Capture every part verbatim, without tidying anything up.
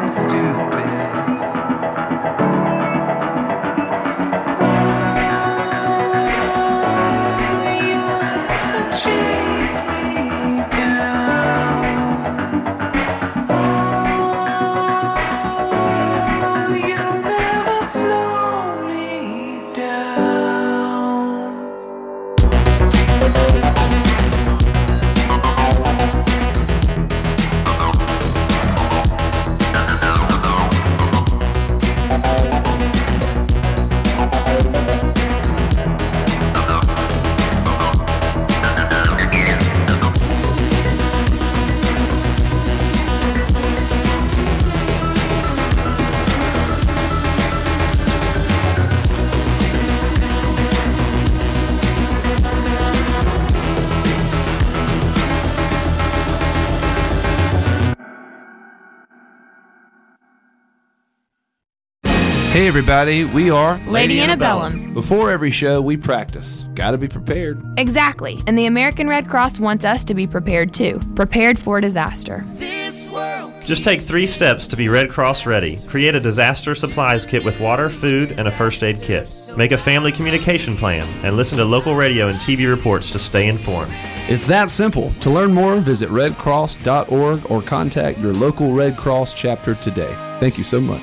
Hey everybody, we are Lady, Lady Antebellum. Antebellum. Before every show, we practice. Gotta be prepared. Exactly. And the American Red Cross wants us to be prepared too. Prepared for disaster. Just take three steps to be Red Cross ready. Create a disaster supplies kit with water, food, and a first aid kit. Make a family communication plan and listen to local radio and T V reports to stay informed. It's that simple. To learn more, visit red cross dot org or contact your local Red Cross chapter today. Thank you so much.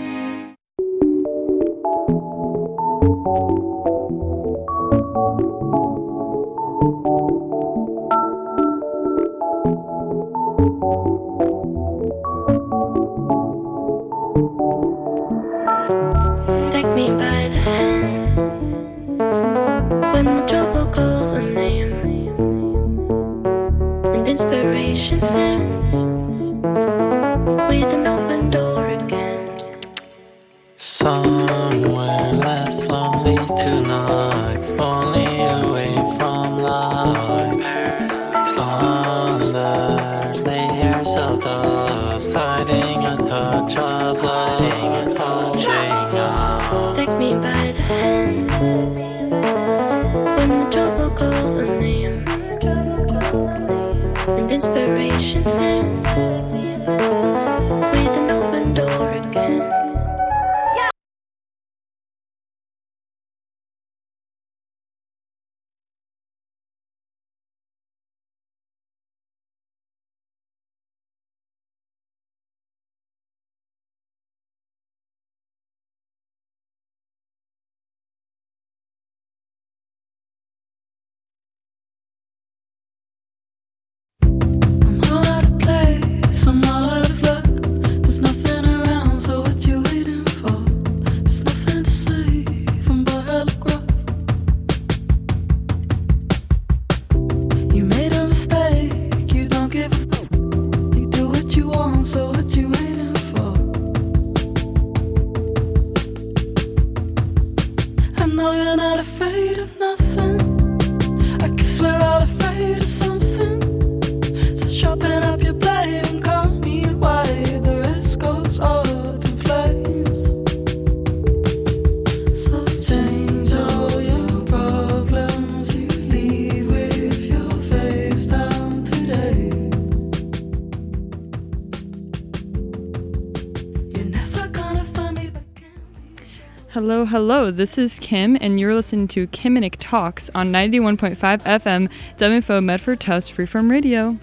Hello, hello, this is Kim, and you're listening to Kiminick Talks on ninety-one point five F M, W F O Medford Tufts Freeform Radio.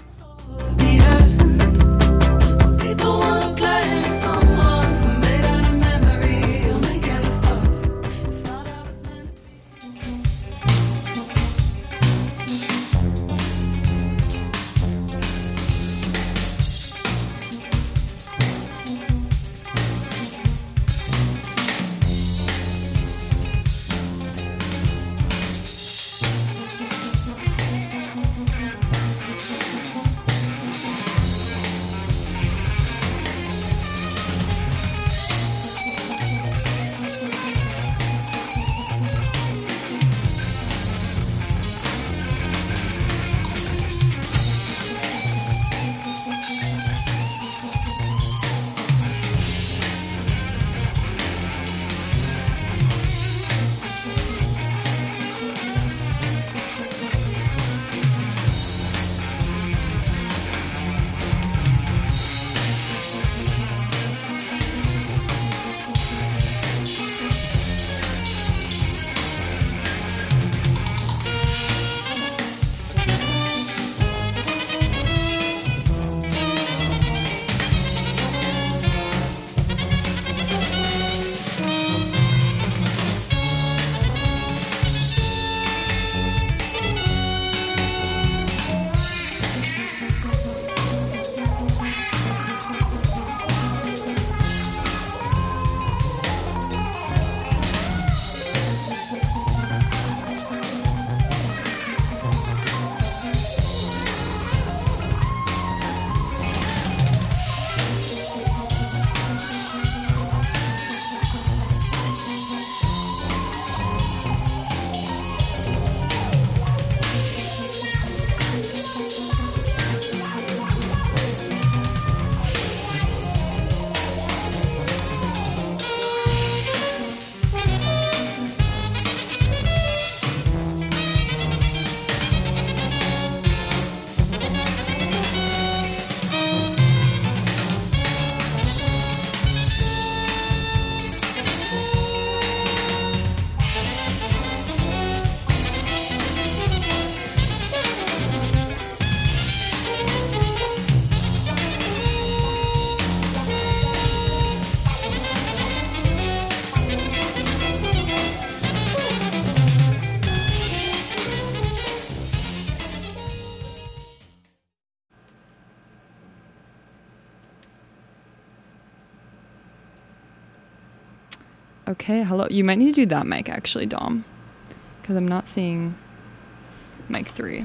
Okay, hello. You might need to do that mic actually, Dom, because I'm not seeing mic three.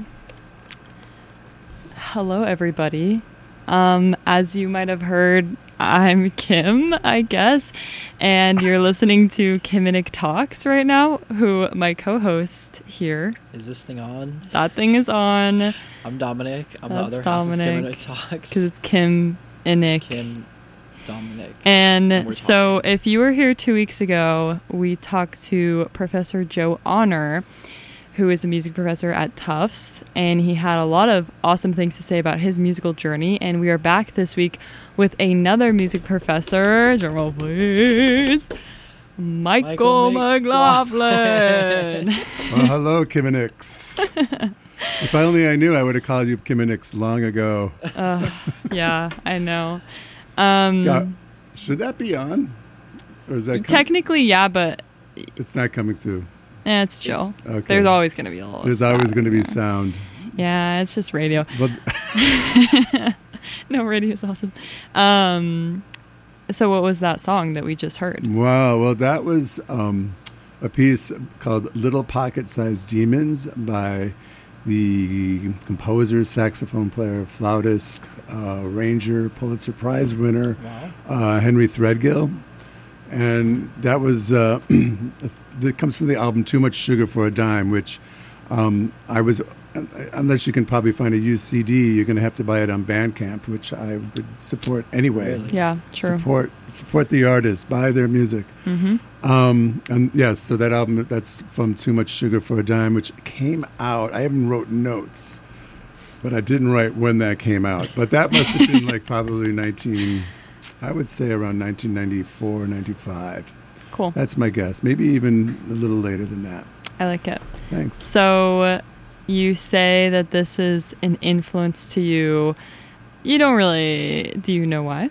Hello, everybody. Um, as you might have heard, I'm Kim, I guess, and you're listening to Kim and Nick Talks right now, who my co-host here. Is this thing on? That thing is on. I'm Dominic. I'm That's the other Dominic, half of Kim and Nick Talks. because it's Kim and Nick. Kim, Dominic. And, And we're so talking. if you were here two weeks ago, we talked to Professor Joe Honor, who is a music professor at Tufts, and he had a lot of awesome things to say about his musical journey. And we are back this week with another music professor. Drum roll, please. Michael, Michael McLaughlin. Well, hello, Kiminix. If only I knew, I would have called you Kiminix long ago. uh, yeah, I know. Um, Yeah. Should that be on? Or is that com- technically, yeah, but it's not coming through? eh, it's chill. Okay. There's always going to be a little There's always going to be sound. sound. Yeah, it's just radio. But No, radio's awesome. Um, so what was that song that we just heard? wow, well, that was um, a piece called Little Pocket-Sized Demons by the composer, saxophone player, flautist, uh, arranger, Pulitzer Prize winner, Wow. uh, Henry Threadgill. And that was, uh, that comes from the album Too Much Sugar for a Dime, which um, I was, unless you can probably find a used C D, you're going to have to buy it on Bandcamp, which I would support anyway. Really? Yeah, true. Support support the artists, buy their music. Mm-hmm. Um, and yes, so that album, that's from Too Much Sugar for a Dime, which came out. I haven't wrote notes, but I didn't write when that came out. But that must have been like probably nineteen, I would say around nineteen ninety-four, ninety-five. Cool. That's my guess. Maybe even a little later than that. I like it. Thanks. So you say that this is an influence to you. You don't really, do you know why?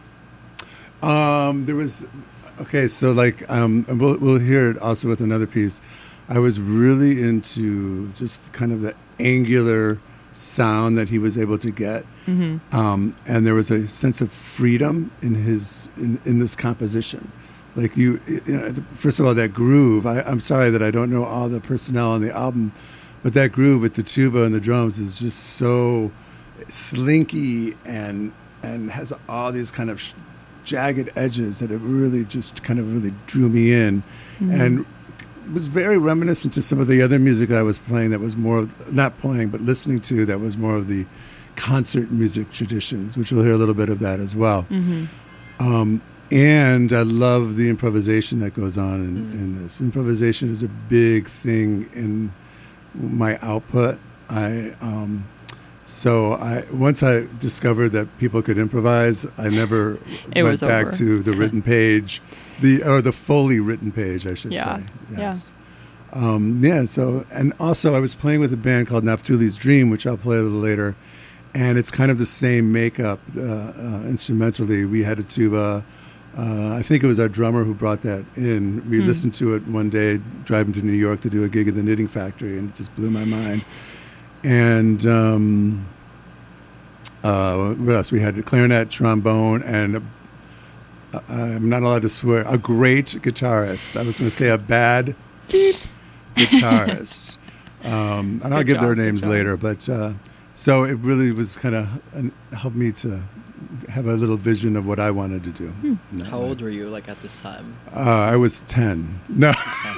Um, there was, okay, so like, um, and we'll, we'll hear it also with another piece. I was really into just kind of the angular sound that he was able to get. Mm-hmm. Um, and there was a sense of freedom in his, in, in this composition. Like you, you know, first of all, that groove, I, I'm sorry that I don't know all the personnel on the album, but that groove with the tuba and the drums is just so slinky and, and has all these kind of sh- jagged edges that it really just kind of really drew me in. Mm-hmm. And it was very reminiscent to some of the other music I was playing that was more, not playing, but listening to, that was more of the concert music traditions, which we'll hear a little bit of that as well. Mm-hmm. Um, and I love the improvisation that goes on in, Mm. in this. Improvisation is a big thing in my output. I um, so I once I discovered that people could improvise, I never It went was back over. to the written page, the or the fully written page, I should Yeah. say. Yes. Um, yeah. So and also I was playing with a band called Naftali's Dream, which I'll play a little later, and it's kind of the same makeup uh, uh, instrumentally. We had a tuba. Uh, I think it was our drummer who brought that in. We Hmm. listened to it one day driving to New York to do a gig at the Knitting Factory, and it just blew my mind. And um, uh, what else? We had a clarinet, trombone, and a, uh, I'm not allowed to swear, a great guitarist. I was going to say a bad beep guitarist. um, and I'll Good give job, their good names job. later. But uh, so it really was kind of uh, helped me to have a little vision of what I wanted to do. Hmm. in that How way. old were you, like, at this time? Uh, I was ten. No,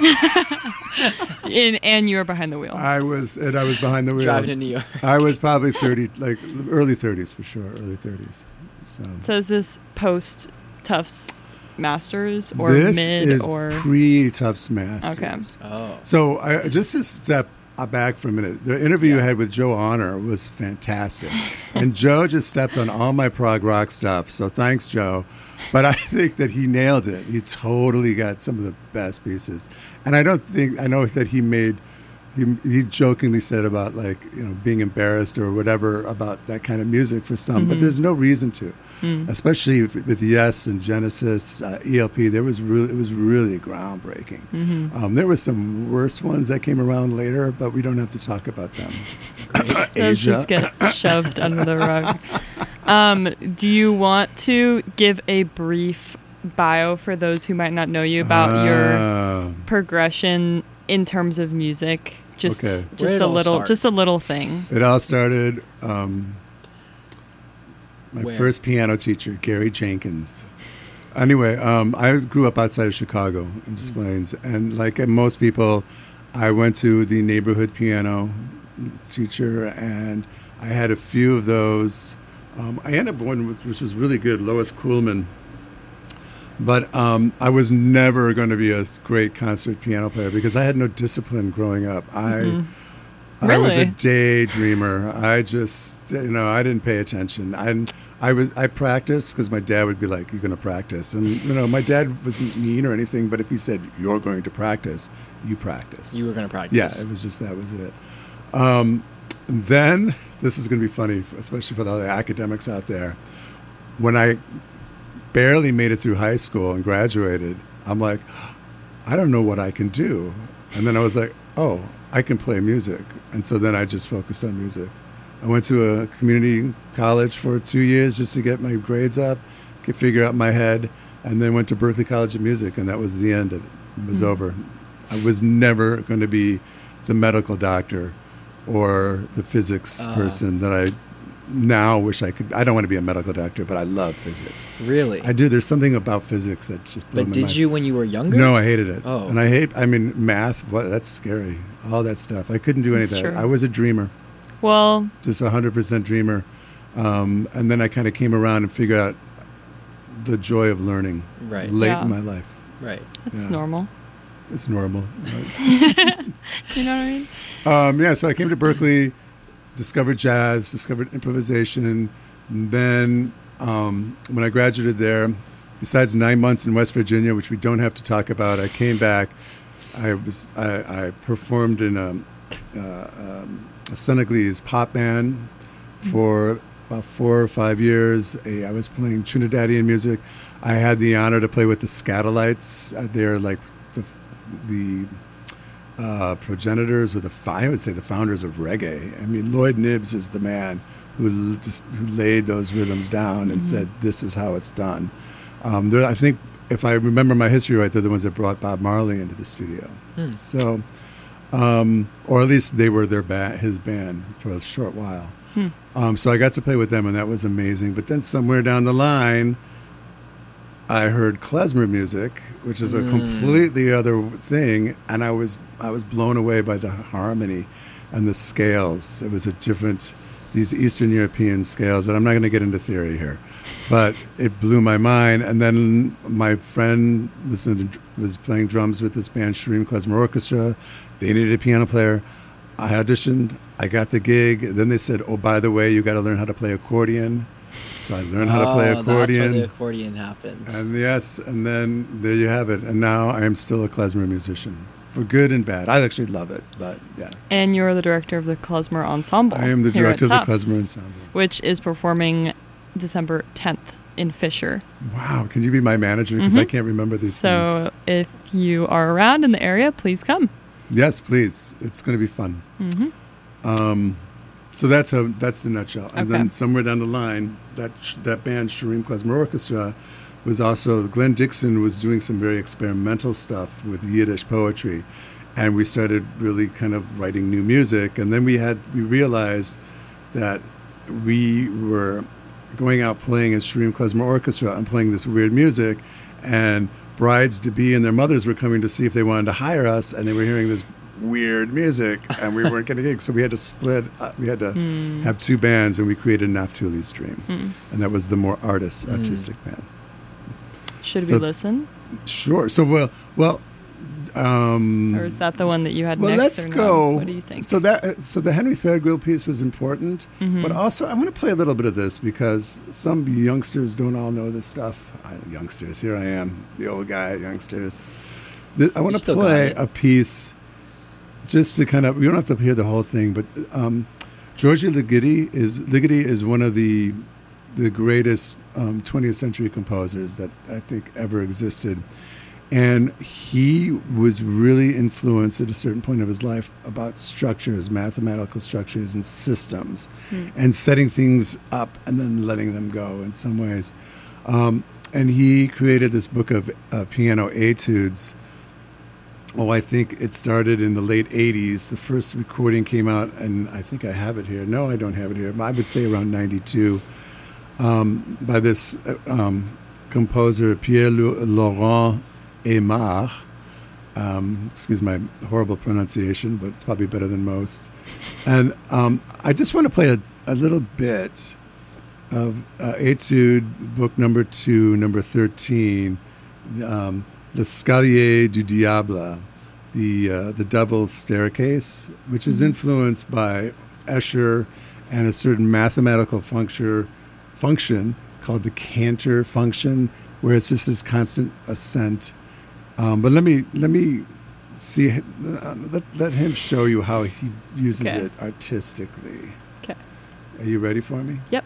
And, and you were behind the wheel. I was, and I was behind the wheel. Driving to New York. I was probably thirty, like early thirties for sure, early thirties. So, So is this post Tufts Masters or this mid is or pre Tufts Masters. Okay. Oh. So I, just to step back for a minute, the interview you had with Joe Honor was fantastic, and Joe just stepped on all my prog rock stuff. So thanks, Joe. But I think that he nailed it. He totally got some of the best pieces, and I don't think I know that he made. He, he jokingly said about like you know being embarrassed or whatever about that kind of music for some, Mm-hmm. but there's no reason to, Mm. especially with, with Yes and Genesis, uh, E L P. There was really it was really groundbreaking. Mm-hmm. Um, there were some worse ones that came around later, but we don't have to talk about them. Let's Asia. just get shoved under the rug. Um, do you want to give a brief bio for those who might not know you about your Ah. progression in terms of music. Just Okay. Where just did it a all little start? just a little thing. It all started. Um, my Where? first piano teacher, Gary Jenkins. Anyway, um, I grew up outside of Chicago in Des Plaines, and like most people, I went to the neighborhood piano teacher, and I had a few of those. Um, I ended up one with, which was really good, Lois Kuhlman. But um, I was never going to be a great concert piano player because I had no discipline growing up. I I was a Really? daydreamer. I just, you know, I didn't pay attention. I, I was, I practiced because my dad would be like, "You're going to practice," and you know, my dad wasn't mean or anything, but if he said, "You're going to practice," you practice. You were going to practice. Yeah, it was just that was it. Um, then this is going to be funny, especially for all the academics out there. When I barely made it through high school and graduated, I'm like, I don't know what I can do. And then I was like, oh, I can play music. And so then I just focused on music. I went to a community college for two years just to get my grades up, get figure out my head, and then went to Berklee College of Music, and that was the end of it. It was over. I was never going to be the medical doctor or the physics Uh. person that I now wish I could. I don't want to be a medical doctor, but I love physics. Really? I do. There's something about physics that just blew But my did mind. you when you were younger? No, I hated it. Oh. And I hate, I mean, math, what, that's scary. All that stuff. I couldn't do any of That's that. true. I was a dreamer, Well, just a one hundred percent dreamer. Um, and then I kind of came around and figured out the joy of learning Right. late Yeah. in my life. Right. that's Yeah. normal. It's normal. Right? You know what I mean? Um, yeah, so I came to Berkeley, discovered jazz, discovered improvisation. And then um, when I graduated there, besides nine months in West Virginia, which we don't have to talk about, I came back. I was I, I performed in a, uh, um, a Senegalese pop band for about four or five years. A, I was playing Trinidadian music. I had the honor to play with the Scatolites. Uh, they're like the the uh, progenitors or the I would say the founders of reggae. I mean, Lloyd Nibbs is the man who l- just, who laid those rhythms down and said, "This is how it's done." Um, they're- I think, if I remember my history right, they're the ones that brought Bob Marley into the studio. Hmm. So, um, or at least they were their ba- his band for a short while. Hmm. Um, so I got to play with them, and that was amazing. But then somewhere down the line, I heard klezmer music, which is a Mm. completely other thing, and I was I was blown away by the harmony and the scales. It was a different, these Eastern European scales, and I'm not going to get into theory here, but it blew my mind. And then my friend was in, was playing drums with this band, Shreem Klezmer Orchestra. They needed a piano player. I auditioned. I got the gig. Then they said, "Oh, by the way, you got to learn how to play accordion." So I learned how to play Oh, accordion. That's where the accordion happened. And yes, and then there you have it. And now I am still a klezmer musician, for good and bad. I actually love it, but yeah. And you're the director of the Klezmer Ensemble. I am the here director of at the Tufts, klezmer ensemble. which is performing December tenth in Fisher. Wow, can you be my manager? Because I Mhm. can't remember these things. So if you are around in the area, please come. Yes, please. It's going to be fun. hmm Um, so that's a that's the nutshell. And Okay. then somewhere down the line, that sh- that band, Shreem Klezmer Orchestra, was also, Glenn Dixon was doing some very experimental stuff with Yiddish poetry. And we started really kind of writing new music. And then we had, we realized that we were going out playing as Shreem Klezmer Orchestra and playing this weird music. And brides-to-be and their mothers were coming to see if they wanted to hire us. And they were hearing this weird music, and we weren't getting gigs, so we had to split. Uh, we had to Hmm. have two bands, and we created Naftali's Dream, Mm. and that was the more artist, Mm. artistic band. Should So- we listen? Sure. So well, well. Um, Or is that the one that you had well, next? let's or no? go. What do you think? So that uh, so the Henry Threadgill piece was important, Mhm. but also I want to play a little bit of this because some youngsters don't all know this stuff. I, youngsters, here I am, the old guy, youngsters. Th- I want You to still got play it. a piece just to kind of. You don't have to hear the whole thing, but um, Georgi Ligeti is Ligeti is one of the the greatest um, twentieth century composers that I think ever existed. And he was really influenced at a certain point of his life about structures, mathematical structures and systems, Hmm. and setting things up and then letting them go in some ways. Um, and he created this book of uh, piano etudes. Oh, I think it started in the late eighties. The first recording came out, and I think I have it here. No, I don't have it here. I would say around ninety-two, um, by this uh, um, composer Pierre Laurent Aimard. Um, excuse my horrible pronunciation, but it's probably better than most. And um, I just want to play a, a little bit of uh, Etude, book number two, number thirteen, um, L'Escalier du Diable, the uh, the Devil's Staircase, which is influenced by Escher and a certain mathematical function function called the Cantor function, where it's just this constant ascent. Um, but let me let me see. Uh, let let him show you how he uses Okay. it artistically. Okay. Are you ready for me? Yep.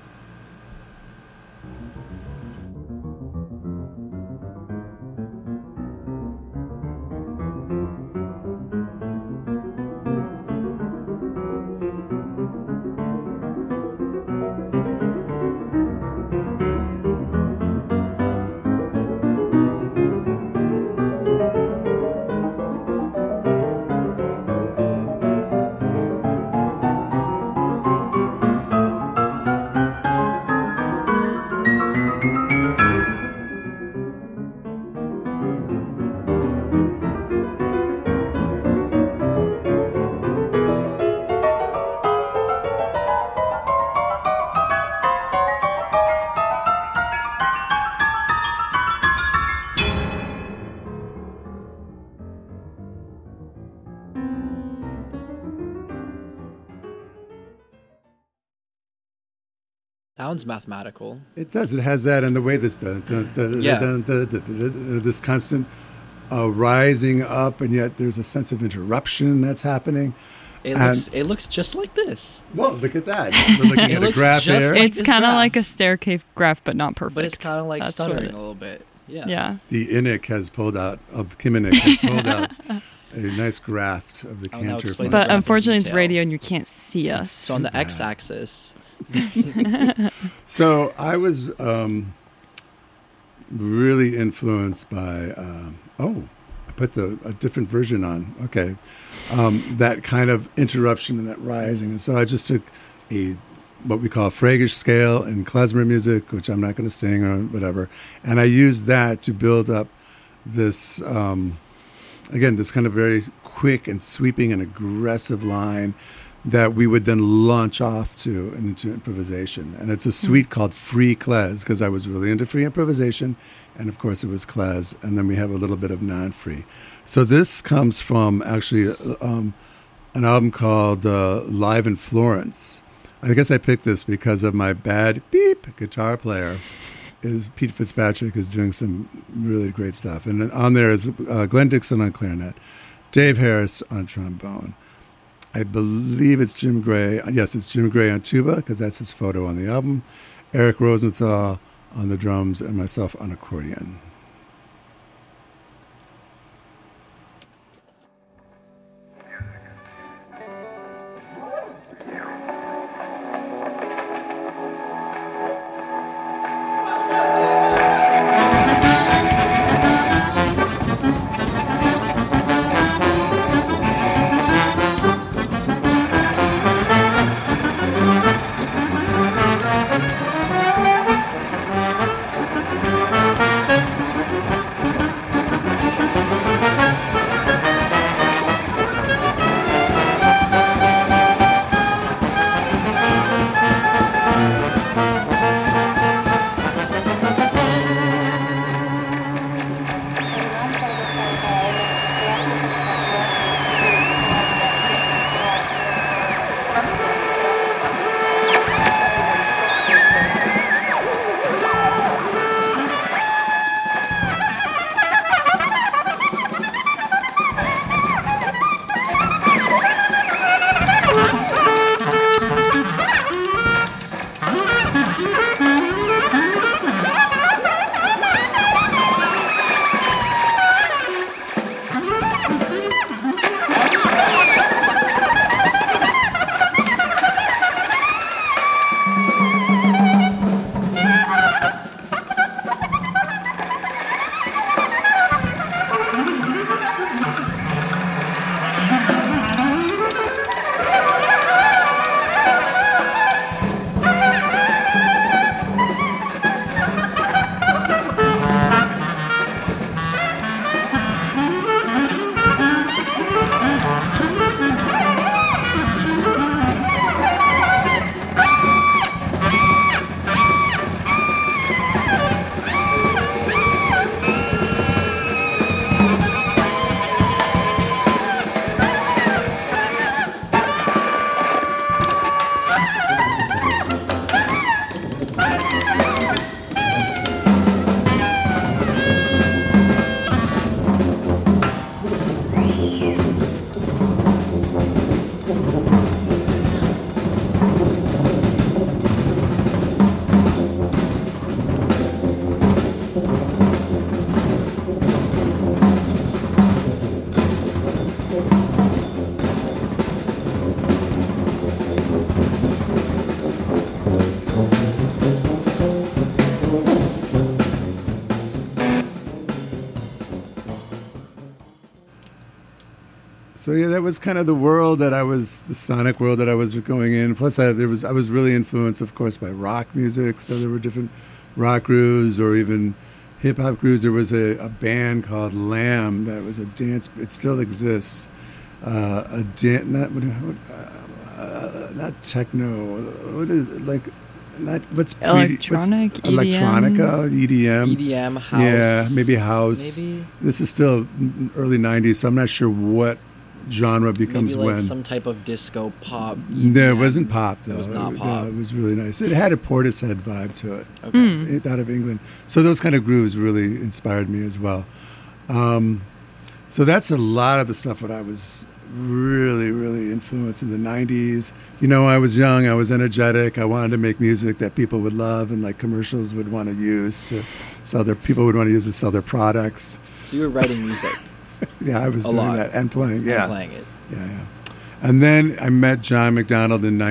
Sounds mathematical. It does. It has that, and the way this dun, dun, dun, Yeah. dun, dun, dun, dun, dun, dun, this constant uh, rising up, and yet there's a sense of interruption that's happening. It And- looks it looks just like this. Well, look at that. We're looking It at a looks graph just here. like It's this kind of graph. like a staircase graph, but not perfect. But it's kind of like That's what stuttering it- a little bit. Yeah. Yeah. The Innick has pulled out of Kiminnick has pulled out a nice graft of the I'll now Cantor explain function. the But graph in unfortunately, it's detail. radio and you can't see us. So on the Yeah. x-axis, So I was um, really influenced by. Um, oh, I put the a different version on. Okay, um, that kind of interruption and that rising, and so I just took a what we call a Fragish scale in klezmer music, which I'm not going to sing or whatever, and I used that to build up this. Um, again, this kind of very quick and sweeping and aggressive line that we would then launch off to into improvisation. And it's a suite called Free Klez, because I was really into free improvisation, and of course it was Klez, and then we have a little bit of non-free. So this comes from actually um, an album called uh, Live in Florence. I guess I picked this because of my bad beep guitar player. Is Pete Fitzpatrick is doing some really great stuff. And then on there is uh, Glenn Dixon on clarinet, Dave Harris on trombone. I believe it's Jim Gray. Yes, it's Jim Gray on tuba, because that's his photo on the album. Eric Rosenthal on the drums, and myself on accordion. So yeah, that was kind of the world that I was, the sonic world that I was going in. Plus, I, there was I was really influenced, of course, by rock music. So there were different rock grooves or even hip hop grooves. There was a, a band called Lamb that was a dance. It still exists. Uh, a dance, not what, uh, uh, not techno. What is it? Like? Not what's pre- Electronic, what's E D M? electronica, E D M, E D M, house. yeah, maybe house. Maybe, This is still early nineties, so I'm not sure what genre becomes maybe like when. some type of disco pop. No, it E D M. wasn't pop though. It was not No, pop. it was really nice. It had a Portishead vibe to it. Okay. Mm. It- out of England. So those kind of grooves really inspired me as well. Um, so that's a lot of the stuff that I was really, really influenced in the nineties. You know, I was young, I was energetic, I wanted to make music that people would love and like commercials would want to use to sell their, people would want to use to sell their products. So you were writing music Yeah, I was A doing lot. that and playing. Yeah. and playing it. Yeah, yeah. And then I met John McDonald in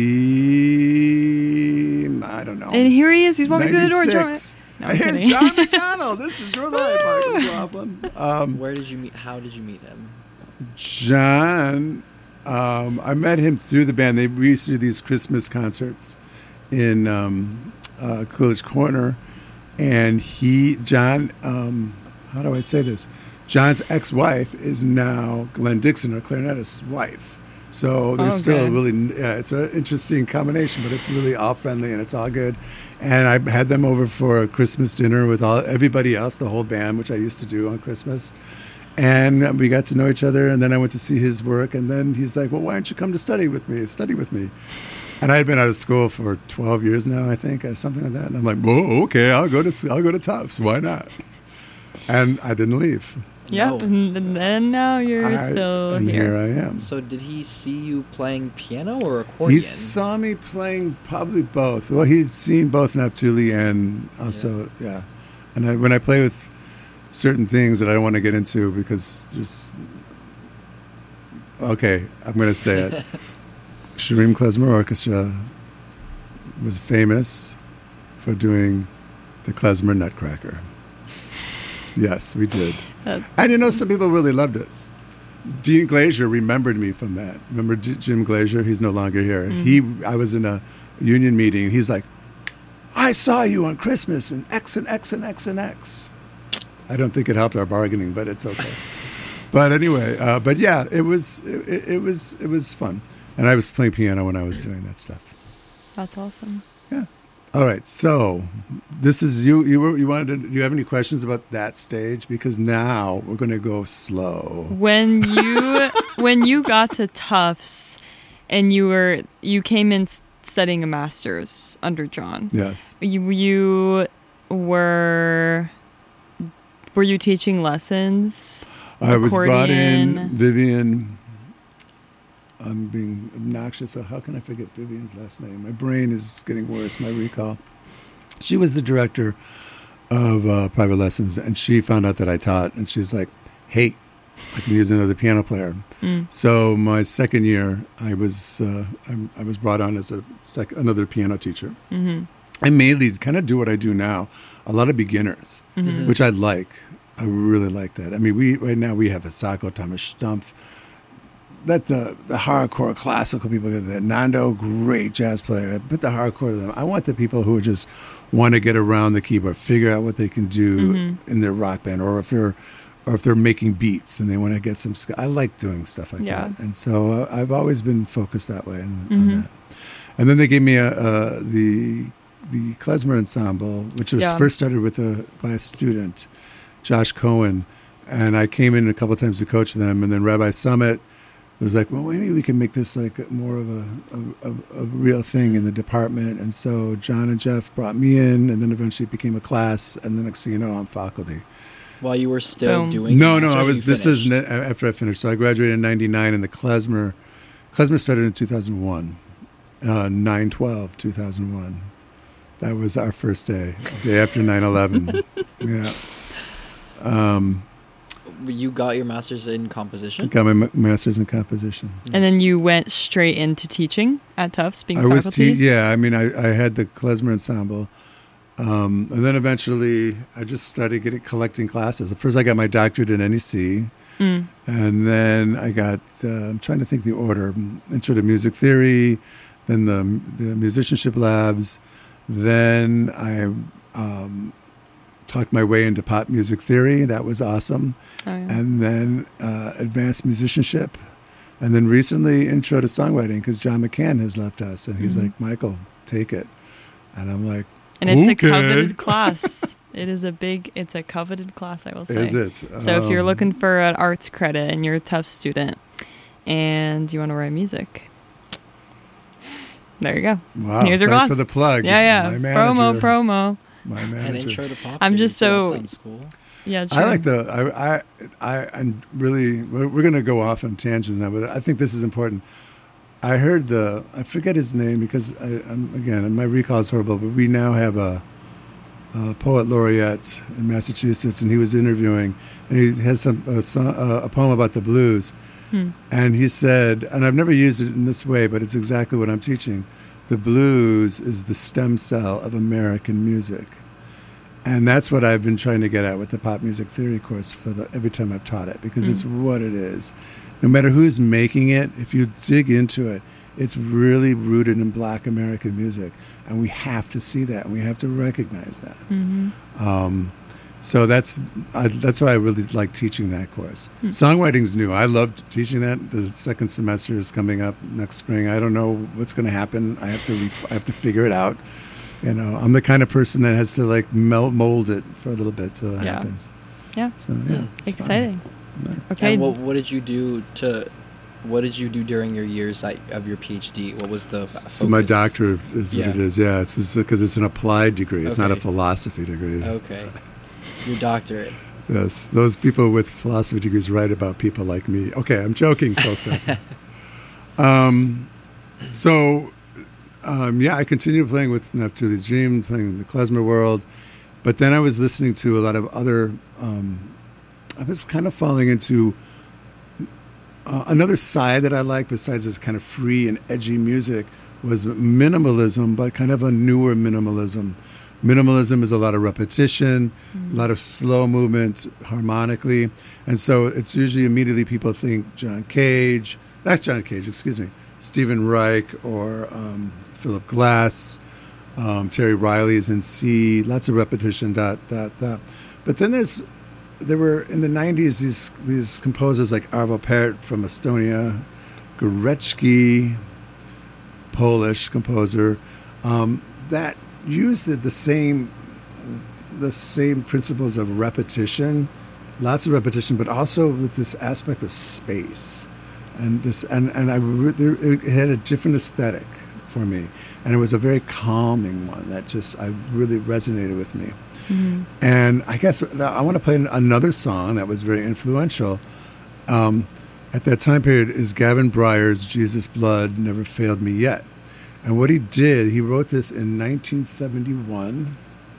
ninety, I don't know. And here he is. He's walking through the door. John. ninety-six. No, I'm Here's kidding. John McDonald. This is your life, Michael McLaughlin. Um, Where did you meet? How did you meet him? John, um, I met him through the band. They we used to do these Christmas concerts in um, uh, Coolidge Corner, and he, John, um, how do I say this? John's ex-wife is now Glenn Dixon, our clarinetist's wife. So there's Oh, still okay. really, yeah, it's an interesting combination, but it's really all friendly and it's all good. And I had them over for a Christmas dinner with all everybody else, the whole band, which I used to do on Christmas. And we got to know each other, and then I went to see his work, and then he's like, well, why don't you come to study with me, study with me? And I had been out of school for twelve years now, I think, or something like that. And I'm like, whoa, okay, I'll go to I'll go to Tufts. Why not? And I didn't leave. Yep. No. And then now you're I- still and here. here I am. So did he see you playing piano or accordion? He saw me playing probably both. Well, he'd seen both Naptuli and also, yeah. And I, when I play with certain things that I don't want to get into because there's, okay, I'm going to say it. Sherem Klezmer Orchestra was famous for doing the Klezmer Nutcracker. Yes, we did. That's And you know, some people really loved it. Dean Glazier remembered me from that. Remember J- Jim Glazier? He's no longer here. He, I was in a union meeting. He's like, I saw you on Christmas and X and X and X and X. I don't think it helped our bargaining, but it's okay. But anyway, uh, but yeah, it was it, it was it was fun, and I was playing piano when I was doing that stuff. that's awesome. Yeah. All right. So this is you. You were you wanted to. Do you have any questions about that stage? Because now we're going to go slow. When you when you got to Tufts and you were you came in s- studying a master's under John. Yes. You you were were you teaching lessons? I was brought in. Accordion. Vivian. I'm being obnoxious. So how can I forget Vivian's last name? My brain is getting worse. My recall. She was the director of uh, private lessons, and she found out that I taught, and she's like, "Hey, I can use another piano player." Mm. So my second year, I was uh, I, I was brought on as a sec- another piano teacher. Mm-hmm. I mainly kind of do what I do now. A lot of beginners, Mm-hmm. which I like. I really like that. I mean, we right now we have Asako, Thomas Stumpf. Let the, the hardcore classical people get that. Nando, great jazz player. Put the hardcore to them. I want the people who just want to get around the keyboard, figure out what they can do Mm-hmm. in their rock band, or if they're or if they're making beats and they want to get some. sk- I like doing stuff like Yeah. that, and so uh, I've always been focused that way on, Mhm. on that. And then they gave me a, uh, the the klezmer ensemble, which was Yeah. first started with a by a student, Josh Cohen, and I came in a couple times to coach them, and then Rabbi Summit was like, well, maybe we can make this like more of a, a, a, a real thing in the department. And so John and Jeff brought me in, and then eventually it became a class, and the next thing you know, I'm faculty. While you were still Boom. doing No, the no, I masters, was. you This was finished? ne- after I finished. So I graduated in ninety-nine, and the klezmer, klezmer started in two thousand one, uh, nine twelve two thousand one. That was our first day, day after nine eleven. Yeah. Um, You got your master's in composition. got my ma- master's in composition. And then you went straight into teaching at Tufts, being I faculty. was, te- yeah. I mean, I, I had the klezmer ensemble, um, and then eventually I just started getting collecting classes. At first, I got my doctorate in N E C, Mm. And then I got, uh, I'm trying to think the order, Intro to Music Theory, then the, the Musicianship Labs. Then I um, talked my way into Pop Music Theory. That was awesome. Oh, yeah. And then uh, Advanced Musicianship. And then recently Intro to Songwriting, because John McCann has left us. And he's Mhm. like, Michael, take it. And I'm like, And it's okay. a coveted class. It is a big, it's a coveted class, I will say. Is it? So if you're Um, looking for an arts credit and you're a tough student and you want to write music, there you go. Wow, Here's your thanks class. for the plug. Yeah, My yeah. Promo, manager- promo. My And manager. intro to pop. I'm music, just so so- That sounds cool. Yeah, true. I like the I I I I'm really we're, we're going to go off on tangents now, but I think this is important. I heard the I forget his name because I, I'm again my recall is horrible, but we now have a, a poet laureate in Massachusetts, and he was interviewing, and he has some a, song, uh, a poem about the blues, Hmm. and he said, and I've never used it in this way, but it's exactly what I'm teaching. The blues is the stem cell of American music. And that's what I've been trying to get at with the pop music theory course for the, every time I've taught it, because Mm. it's what it is. No matter who's making it, if you dig into it, it's really rooted in Black American music, and we have to see that, and we have to recognize that. Mhm. Um, so that's I, that's why I really like teaching that course. Hmm. Songwriting's new. I loved teaching that. The second semester is coming up next spring. I don't know what's going to happen. I have to ref- I have to figure it out. You know, I'm the kind of person that has to like melt, mold it for a little bit till it Yeah. happens. Yeah. So yeah, Hmm. it's fun. Exciting. Yeah. Okay. And what, what did you do to? What did you do during your years at, of your PhD? What was the focus? So my doctorate is what Yeah. it is. Yeah, it's because it's an applied degree. It's not a Okay. philosophy degree. Okay, your doctorate. Yes, those people with philosophy degrees write about people like me. Okay, I'm joking, folks. out there. um, so, um, yeah, I continued playing with Neptune's Dream, playing in the Klezmer World, but then I was listening to a lot of other. Um, I was kind of falling into uh, another side that I like, besides this kind of free and edgy music, was minimalism, but kind of a newer minimalism. Minimalism is a lot of repetition, a lot of slow movement harmonically. And so it's usually immediately people think John Cage, not John Cage, excuse me, Stephen Reich or um, Philip Glass, um, Terry Riley is in C, lots of repetition, dot, dot, dot. But then there's, there were in the nineties these, these composers like Arvo Pärt from Estonia, Gorecki, Polish composer, um, that used the, the same the same principles of repetition, lots of repetition, but also with this aspect of space, and this and and I re- there, it had a different aesthetic for me, and it was a very calming one that just I really resonated with me. Mhm. And I guess I want to play another song that was very influential. Um, at that time period is Gavin Bryars' Jesus Blood Never Failed Me Yet. And what he did, he wrote this in nineteen seventy-one.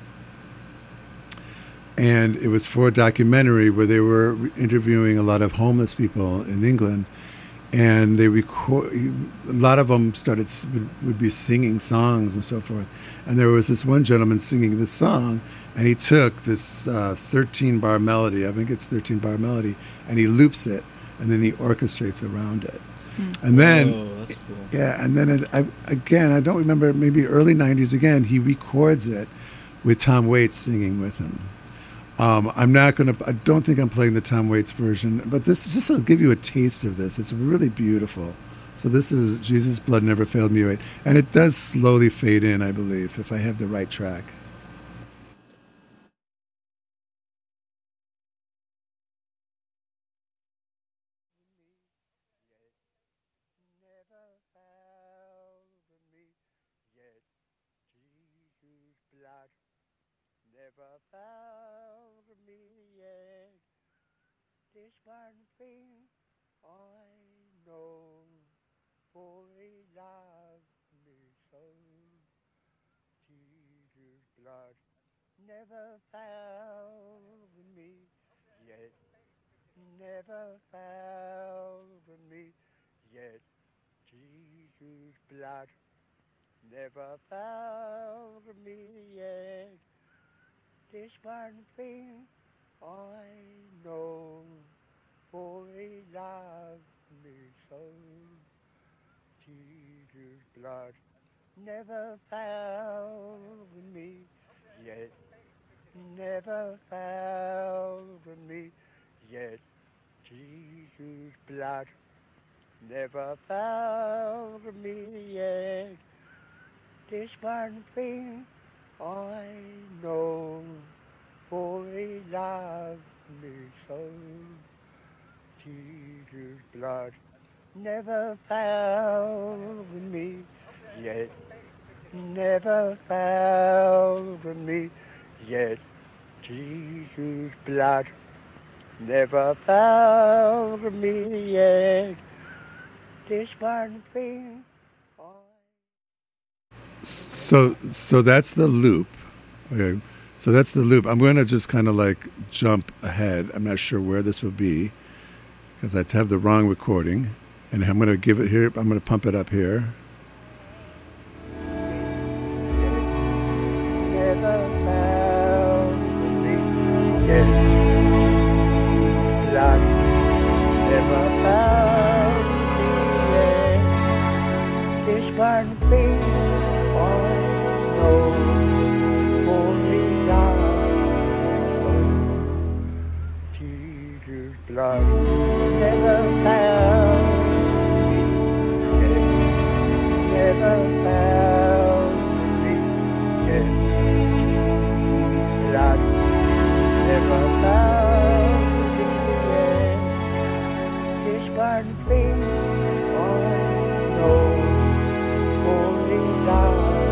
And it was for a documentary where they were interviewing a lot of homeless people in England. And they record, a lot of them started, would, would be singing songs and so forth. And there was this one gentleman singing this song, and he took this uh, thirteen bar melody, I think it's thirteen bar melody, and he loops it, and then he orchestrates around it. And then, oh, that's cool. yeah, and then it, I, again, I don't remember, maybe early nineties again, he records it with Tom Waits singing with him. Um, I'm not going to, I don't think I'm playing the Tom Waits version, but this just to give you a taste of this. It's really beautiful. So this is Jesus' Blood Never Failed Me Yet. And it does slowly fade in, I believe, if I have the right track. Never found me yet. This one thing I know, for he loved me so. Jesus' blood never found me yet. Never found me yet. Jesus' blood never found me yet. This one thing I know, for he loved me so. Jesus' blood never found me yet, never found me yet. Jesus' blood never found me yet. This one thing I know, for he loved me so. Jesus' blood never found me yet, never found me yet. Jesus' blood never found me yet. This one thing I... So, so that's the loop. Okay, so that's the loop. I'm going to just kind of like jump ahead. I'm not sure where this will be because I have the wrong recording, and I'm going to give it here. I'm going to pump it up here. Never found me yet. Blood never found me yet. This one thing I know, only love. Jesus' blood never found me yet. Never found me yet. Blood never found me yet. This one thing I know, only love.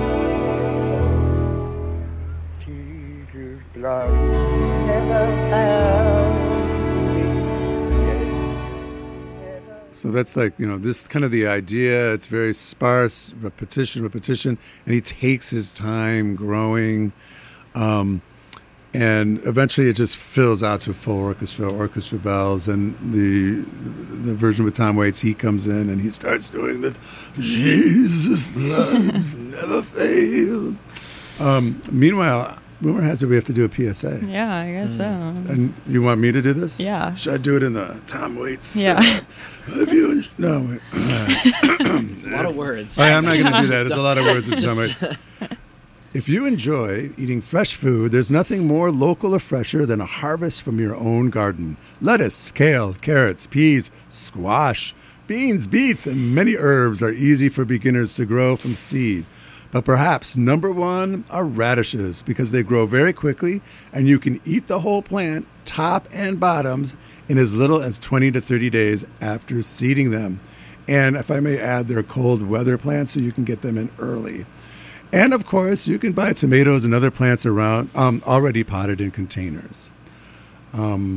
Jesus' blood never found me yet. Never. So that's like, you know, this is kind of the idea. It's very sparse, repetition, repetition, and he takes his time growing. Um, and eventually it just fills out to full orchestra, orchestra bells, and the the version with Tom Waits, he comes in and he starts doing this, Jesus' blood never failed. Um, meanwhile, rumor has it we have to do a P S A. Yeah, I guess so. And you want me to do this? Yeah. Should I do it in the Tom Waits? Yeah. Uh, have you, no. Wait. A lot of words. I, I'm not going to do that. It's a lot of words in Tom Waits. If you enjoy eating fresh food, there's nothing more local or fresher than a harvest from your own garden. Lettuce, kale, carrots, peas, squash, beans, beets, and many herbs are easy for beginners to grow from seed. But perhaps number one are radishes because they grow very quickly and you can eat the whole plant, top and bottoms, in as little as twenty to thirty days after seeding them. And if I may add, they're cold weather plants, so you can get them in early. And of course, you can buy tomatoes and other plants around um, already potted in containers. Um,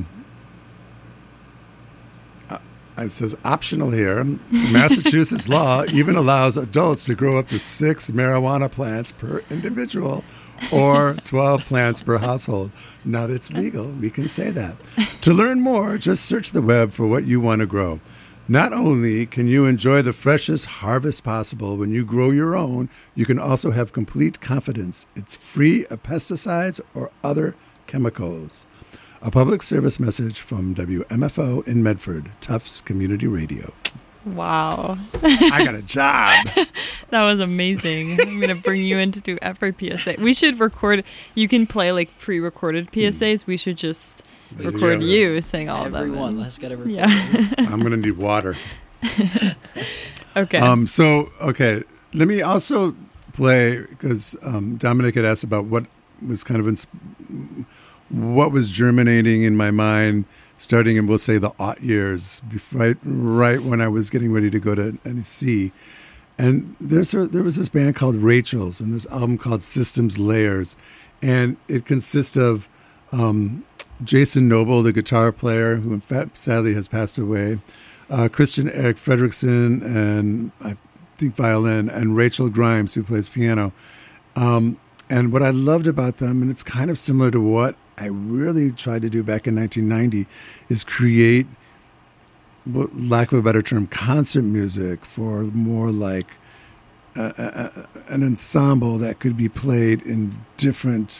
uh, it says optional here. Massachusetts law even allows adults to grow up to six marijuana plants per individual or twelve plants per household. Now that it's legal, we can say that. To learn more, just search the web for what you want to grow. Not only can you enjoy the freshest harvest possible when you grow your own, you can also have complete confidence it's free of pesticides or other chemicals. A public service message from W M F O in Medford, Tufts Community Radio. Wow. I got a job. That was amazing. I'm going to bring you in to do every P S A. We should record, you can play like pre-recorded P S As. We should just There you record go. you saying all of them. Everyone, and- let's get it recorded. Yeah. I'm going to need water. Okay. Um, so, okay, let me also play, because um, Dominic had asked about what was kind of, ins- what was germinating in my mind starting in, we'll say, the aught years, bef- right, right when I was getting ready to go to N E C. And there's a, there was this band called Rachel's and this album called Systems Layers. And it consists of um, Jason Noble, the guitar player, who in fact sadly has passed away, uh, Christian Eric Fredrickson, and I think violin, and Rachel Grimes, who plays piano. Um, and what I loved about them, and it's kind of similar to what I really tried to do back in nineteen ninety, is create, well, lack of a better term, concert music for more like uh, uh, an ensemble that could be played in different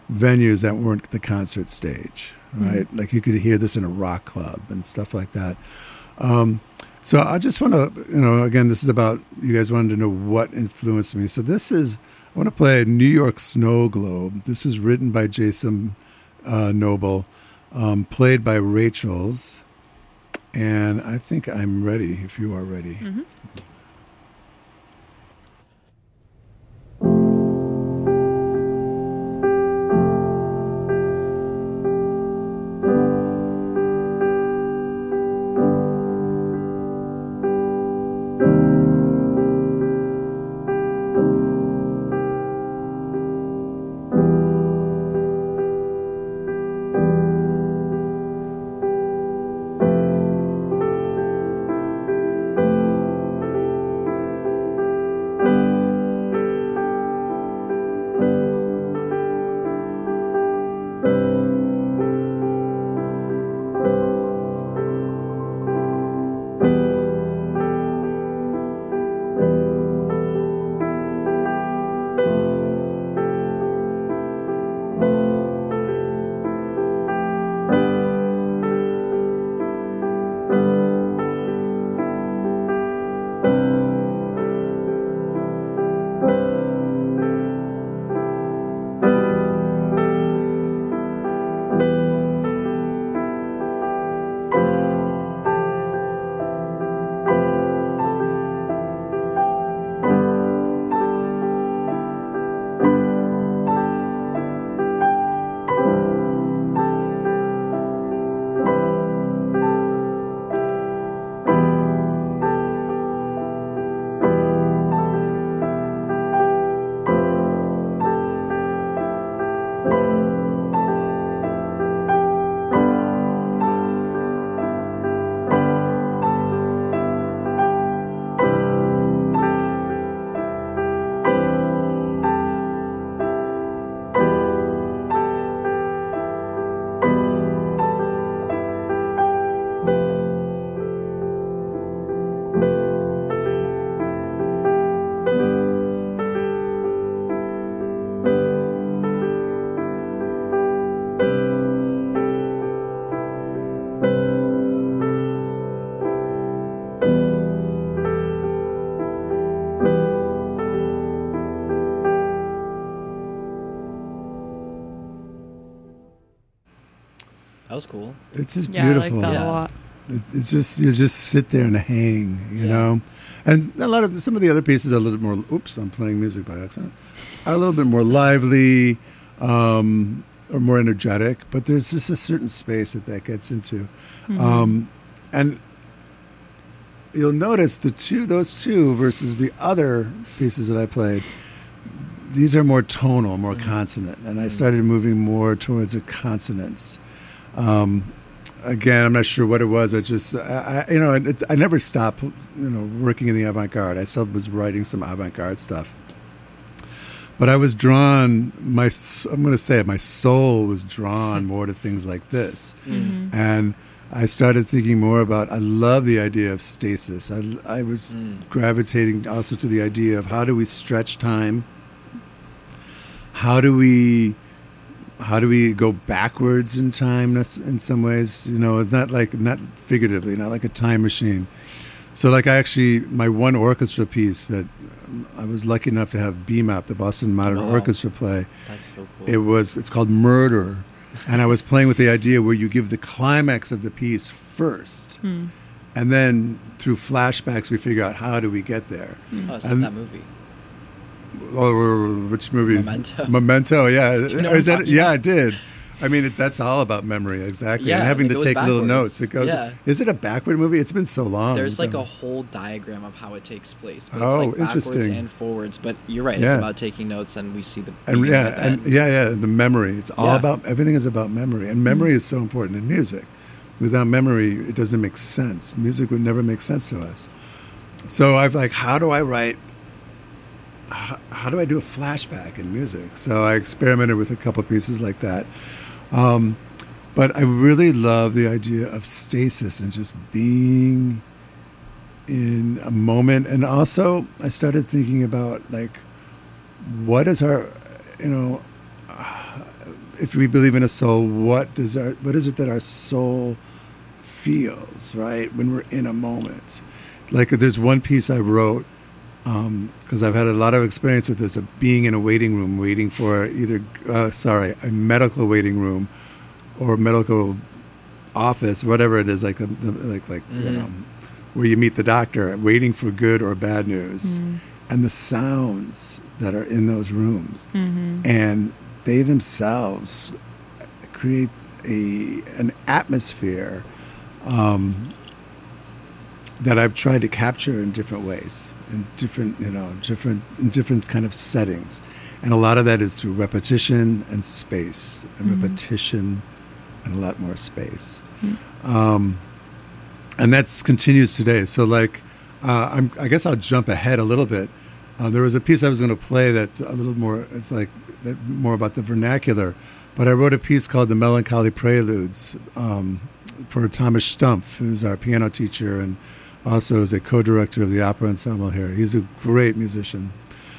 venues that weren't the concert stage, right? Mm-hmm. Like you could hear this in a rock club and stuff like that. Um, so I just want to, you know, again, this is about, you guys wanted to know what influenced me. So this is, I want to play New York Snow Globe. This is written by Jason uh, Noble, um, played by Rachel's. And I think I'm ready, if you are ready. Mm-hmm. That was cool. It's just Yeah, beautiful. I like that Yeah. a lot. It- It's just you just sit there and hang, you Yeah. know. And a lot of some of the other pieces are a little more. Oops, I'm playing music by accident. Are a little bit more lively, um, or more energetic. But there's just a certain space that that gets into, Mhm. um, and you'll notice the two, those two versus the other pieces that I played. These are more tonal, more Mhm. consonant, and I Mhm. started moving more towards a consonance. Um, again, I'm not sure what it was. I just, I, I, you know, it, I never stopped, you know, working in the avant-garde. I still was writing some avant-garde stuff. But I was drawn, my, s- I'm going to say it, my soul was drawn more to things like this. Mhm. And I started thinking more about, I love the idea of stasis. I, I was Mm. gravitating also to the idea of how do we stretch time? How do we how do we go backwards in time in some ways? You know, not like, not figuratively, not like a time machine. So like I actually, my one orchestra piece that I was lucky enough to have B M A P, the Boston Modern Wow. Orchestra, play. That's so cool. It was, it's called Murder. And I was playing with the idea where you give the climax of the piece first. Hmm. And then through flashbacks, we figure out how do we get there. oh, it's and- not that movie. Oh, which movie? Memento. Memento, yeah. Do you know what Is I'm that, talking yeah, about? I did. I mean, it, that's all about memory, exactly. Yeah, and having it to goes take little backwards. notes. It goes. Yeah. Is it a backward movie? It's been so long. There's like So- a whole diagram of how it takes place. But Oh, it's like backwards interesting. and forwards. But you're right. Yeah. It's about taking notes, and we see the And beginning yeah, and and end. yeah, yeah, the memory. It's all Yeah. about, everything is about memory. And memory is so important in music. Without memory, it doesn't make sense. Music would never make sense to us. So I've like, how do I write, how, how do I do a flashback in music? So I experimented with a couple pieces like that. Um, but I really love the idea of stasis and just being in a moment. And also I started thinking about like, what is our, you know, if we believe in a soul, what does our, what is it that our soul feels, right, when we're in a moment? Like there's one piece I wrote, because um, I've had a lot of experience with this, of being in a waiting room, waiting for either, uh, sorry, a medical waiting room or medical office, whatever it is, like, like, like mm-hmm. you know, where you meet the doctor, waiting for good or bad news, mm-hmm. and the sounds that are in those rooms, mm-hmm. and they themselves create a an atmosphere um, that I've tried to capture in different ways, in different, you know, different, in different kind of settings, and a lot of that is through repetition and space, and mm-hmm. repetition and a lot more space, mm-hmm. um, and that continues today. So, like, uh, I'm, I guess I'll jump ahead a little bit. Uh, there was a piece I was going to play that's a little more, it's like that, more about the vernacular, but I wrote a piece called "The Melancholy Preludes" um, for Thomas Stumpf, who's our piano teacher and also is a co-director of the opera ensemble here. He's a great musician.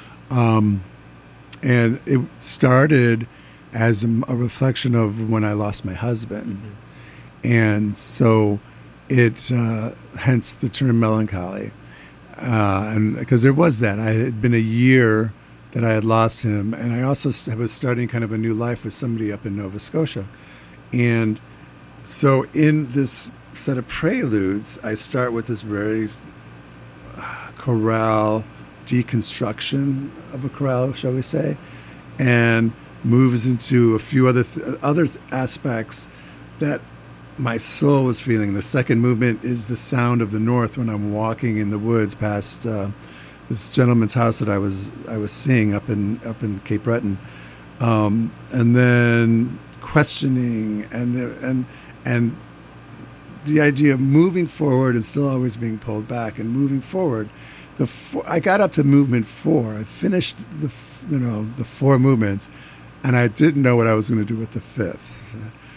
Um, and it started as a, a reflection of when I lost my husband. Mm-hmm. And so it, uh, hence the term melancholy. Uh, and because there was that. I had been a year that I had lost him. And I also was starting kind of a new life with somebody up in Nova Scotia. And so in this set of preludes, I start with this very uh, chorale deconstruction of a chorale, shall we say, and moves into a few other th- other th- aspects that my soul was feeling. The second movement is the sound of the north when I'm walking in the woods past uh, this gentleman's house that I was I was seeing up in up in Cape Breton, um, and then questioning and the, and and. the idea of moving forward and still always being pulled back and moving forward. The four, I got up to movement four. I finished the you know the four movements, and I didn't know what I was going to do with the fifth.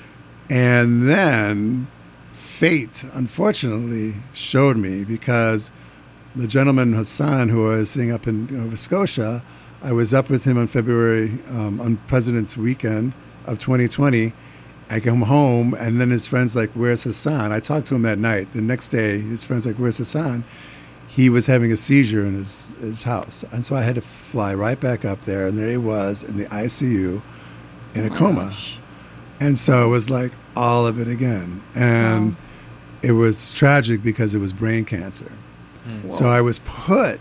And then fate, unfortunately, showed me, because the gentleman Hassan, who I was seeing up in Nova Scotia, I was up with him on February um, on President's Weekend of twenty twenty. I come home, and then his friend's like, "Where's Hassan?" I talked to him that night. The next day, his friend's like, "Where's Hassan?" He was having a seizure in his, his house. And so I had to fly right back up there, and there he was in the I C U in a oh coma. Gosh. And so it was like all of it again. And wow. It was tragic because it was brain cancer. Mm. So I was put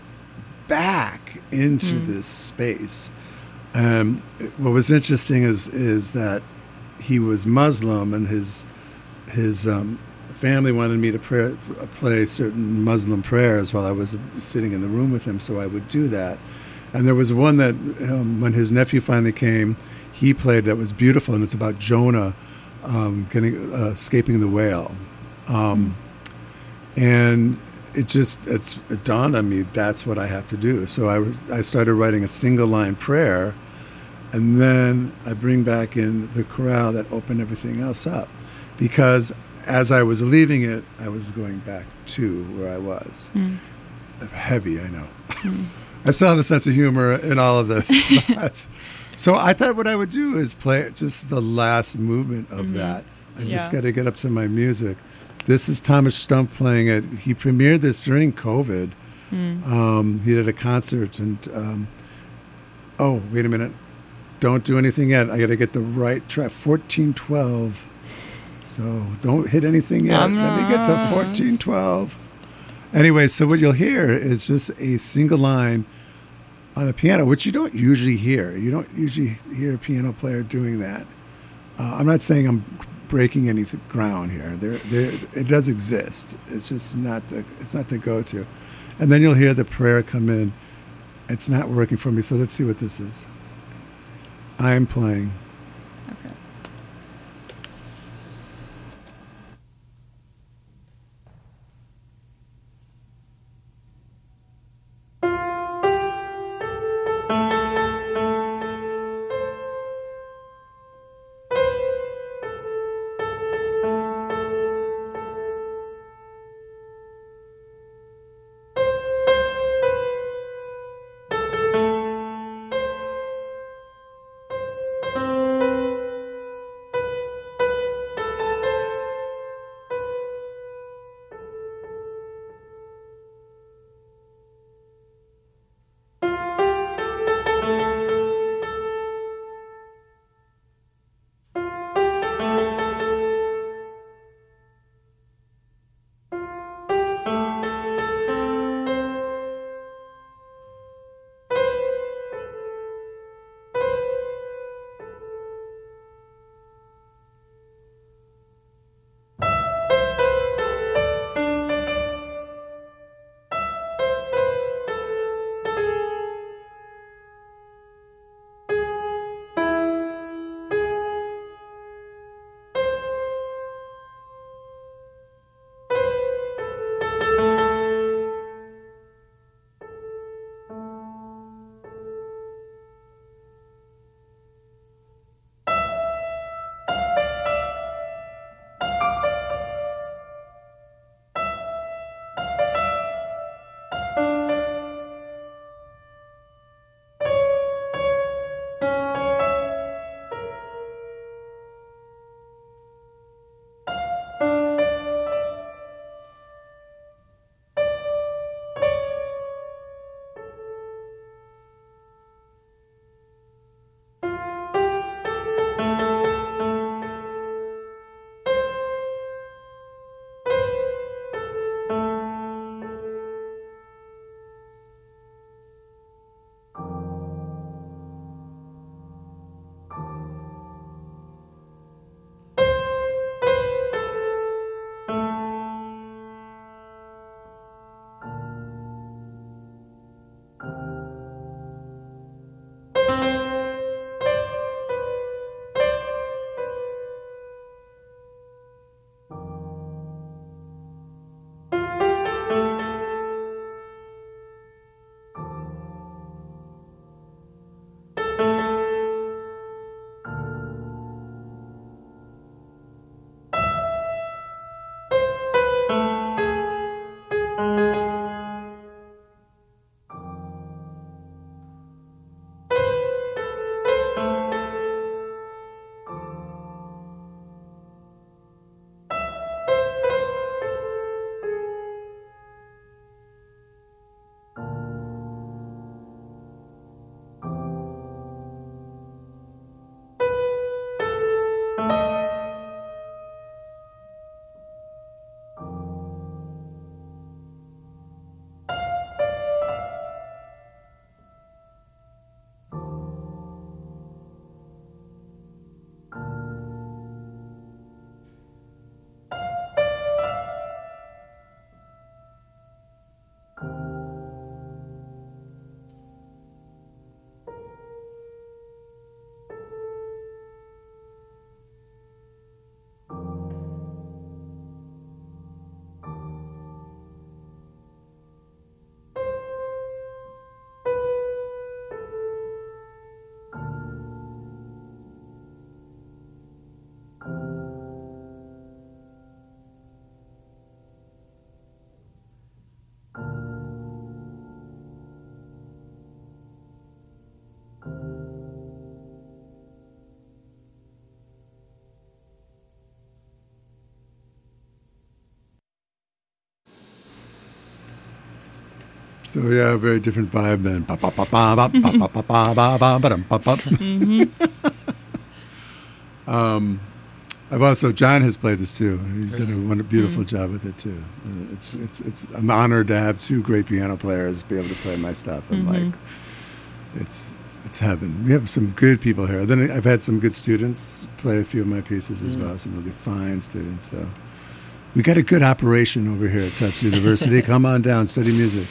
back into mm. this space. Um, what was interesting is is that he was Muslim, and his his um, family wanted me to pray, play certain Muslim prayers while I was sitting in the room with him, so I would do that. And there was one that um, when his nephew finally came, he played that was beautiful, and it's about Jonah um, getting uh, escaping the whale. Um, and it just it's, it dawned on me that's what I have to do. So I, I started writing a single line prayer. And then I bring back in the chorale that opened everything else up. Because as I was leaving it, I was going back to where I was. Mm. Heavy, I know. Mm. I still have a sense of humor in all of this. So I thought what I would do is play just the last movement of mm-hmm. that. I yeah. just got to get up to my music. This is Thomas Stumpf playing it. He premiered this during COVID. Mm. Um, he did a concert. and um, Oh, wait a minute. Don't do anything yet. I got to get the right track. fourteen twelve. So don't hit anything yet. Um, Let me get to fourteen twelve. Anyway, so what you'll hear is just a single line on a piano, which you don't usually hear. You don't usually hear a piano player doing that. Uh, I'm not saying I'm breaking any th- ground here. There, there, it does exist. It's just not the. It's not the go-to. And then you'll hear the prayer come in. It's not working for me. So let's see what this is. I'm playing. Okay. Thank you. So yeah, a very different vibe than. Ba, ba, ba, ba, ba, ba, ba, ba, ba, ba, ba, ba, dum, ba, ba. um, I've also John has played this too. He's done a wonderful, beautiful job with it too. Uh, It's it's it's. I'm honored to have two great piano players be able to play my stuff. I'm like, it's, it's it's heaven. We have some good people here. Then I've had some good students play a few of my pieces as well. Some really fine students. So we got a good operation over here at Tufts University. Come on down, study music.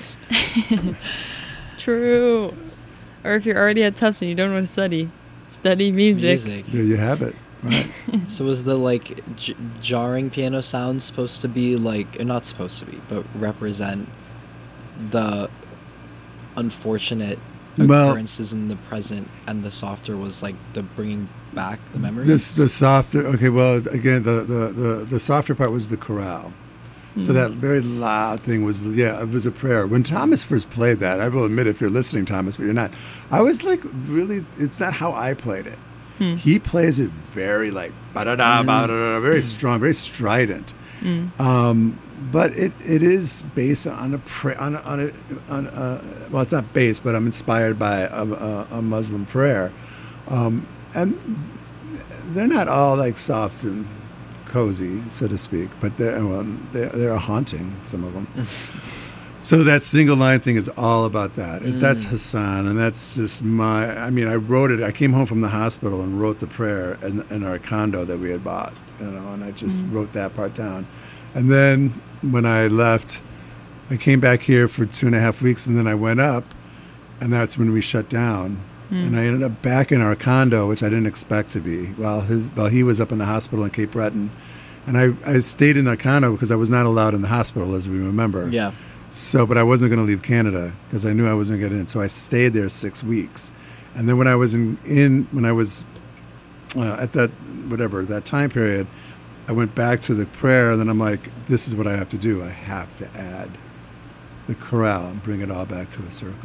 True. Or if you're already at Tufts and you don't want to study, study music. Music. There you have it. Right. So was the like j- jarring piano sound supposed to be like, or not supposed to be, but represent the unfortunate Well- occurrences in the present, and the softer was like the bringing back the memories? This the softer. Okay, well, again, the the the, the softer part was the chorale. So that very loud thing was, yeah, it was a prayer. When Thomas first played that, I will admit, if you're listening, Thomas, but you're not, I was like, really, it's not how I played it. He plays it very like, ba-da-da, ba-da-da, very strong, very strident. Um, but it, it is based on a, pra- on a, on a, on a, well, it's not based, but I'm inspired by a, a, a Muslim prayer. Um, and they're not all like soft and cozy, so to speak, but they're, well, they're, they're haunting, some of them. So that single line thing is all about that. It, that's Hassan, and that's just my, I mean, I wrote it, I came home from the hospital and wrote the prayer in, in our condo that we had bought, you know, and I just wrote that part down. And then when I left, I came back here for two and a half weeks, and then I went up, and that's when we shut down. And I ended up back in our condo, which I didn't expect to be, while his while he was up in the hospital in Cape Breton. And I, I stayed in our condo because I was not allowed in the hospital, as we remember. Yeah. So, but I wasn't going to leave Canada because I knew I wasn't going to get in. So I stayed there six weeks. And then when I was in, in when I was uh, at that, whatever, that time period, I went back to the prayer, and then I'm like, this is what I have to do. I have to add the chorale and bring it all back to a circle.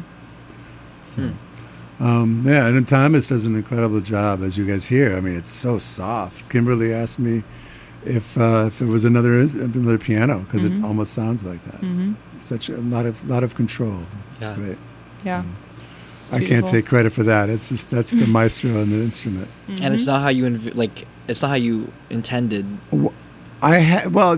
So, um, yeah, and then Thomas does an incredible job, as you guys hear. I mean, it's so soft. Kimberly asked me if uh, if it was another another piano, because it almost sounds like that. Such a lot of lot of control. It's Yeah. great. Yeah. So, It's I can't beautiful. take credit for that. It's just that's the maestro and the instrument. And it's not how you inv- like. It's not how you intended. I had well,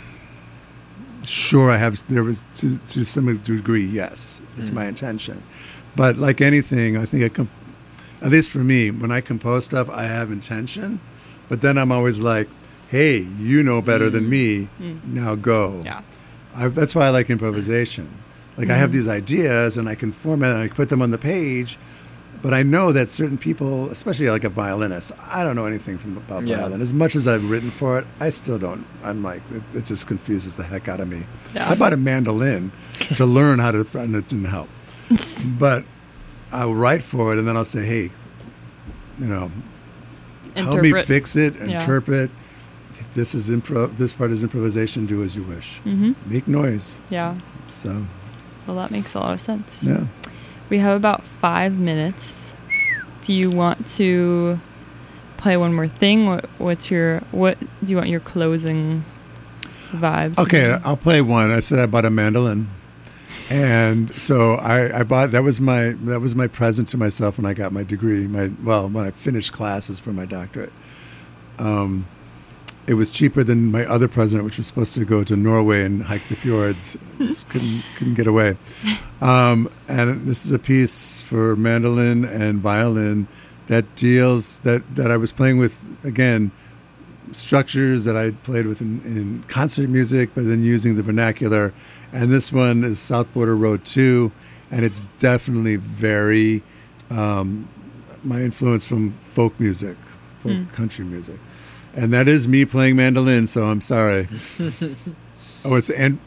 sure. I have there was to to some degree. Yes, it's my intention, but like anything, I think I com- at least for me, when I compose stuff, I have intention, but then I'm always like, hey, you know better than me. Now go. Yeah. I, that's why I like improvisation. Like I have these ideas and I can format and I can put them on the page, but I know that certain people, especially like a violinist, I don't know anything from about Yeah. violin. As much as I've written for it, I still don't. I'm like, it, it just confuses the heck out of me. Yeah. I bought a mandolin to learn how to, and it didn't help. But I'll write for it and then I'll say, hey, you know, help me Interpret. fix it, Yeah. interpret. This is improv. This part is improvisation. Do as you wish. Mm-hmm. Make noise. Yeah. So Well, that makes a lot of sense. yeah. We have about five minutes. Do you want to play one more thing? What, what's your what? Do you want your closing vibe? to Okay, be? I'll play one. I said I bought a mandolin, and so I, I bought that was my that was my present to myself when I got my degree. My well, when I finished classes for my doctorate. Um, it was cheaper than my other present, which was supposed to go to Norway and hike the fjords. Just couldn't couldn't get away. Um, and this is a piece for mandolin and violin that deals that that I was playing with again. Structures that I played with in, in concert music, but then using the vernacular. And this one is South Border Road two, and it's definitely very um, my influence from folk music, folk country music. And that is me playing mandolin, so I'm sorry. oh, it's and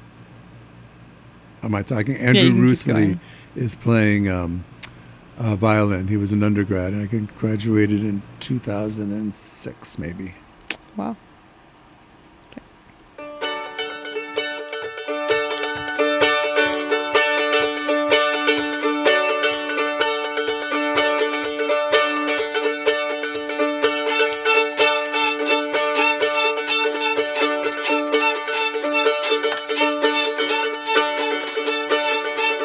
am I talking? Andrew you can keep Roosley going. is playing um, uh, violin. He was an undergrad, and I graduated in two thousand six, maybe. Wow. Thank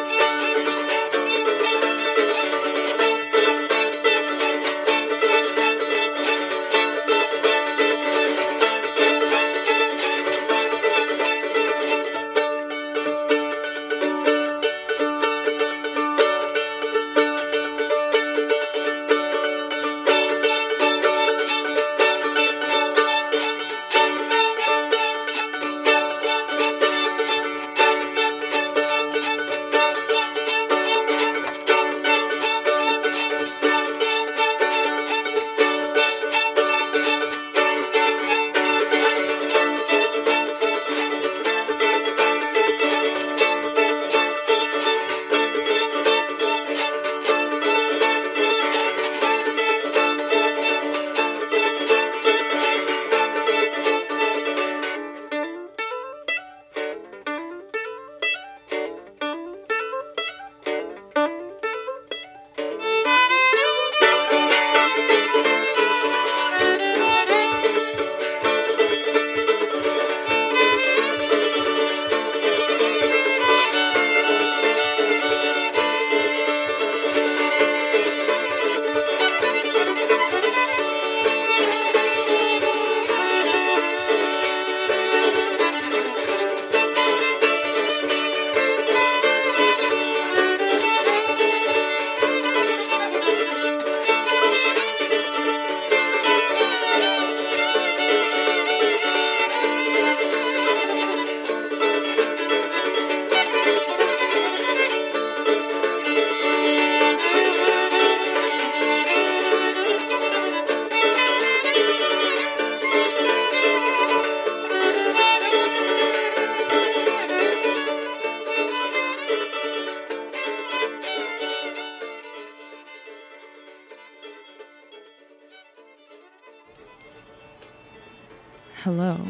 Hello.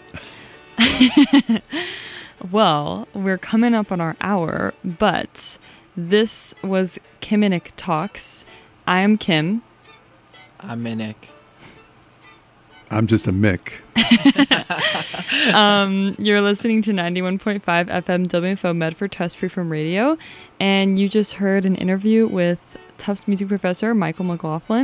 Well, we're coming up on our hour, but this was Kiminik Talks. I am Kim. I'm Minik. I'm just a Mick. um, you're listening to ninety-one point five F M W F O Medford Tufts Freeform Radio, and you just heard an interview with Tufts music professor Michael McLaughlin.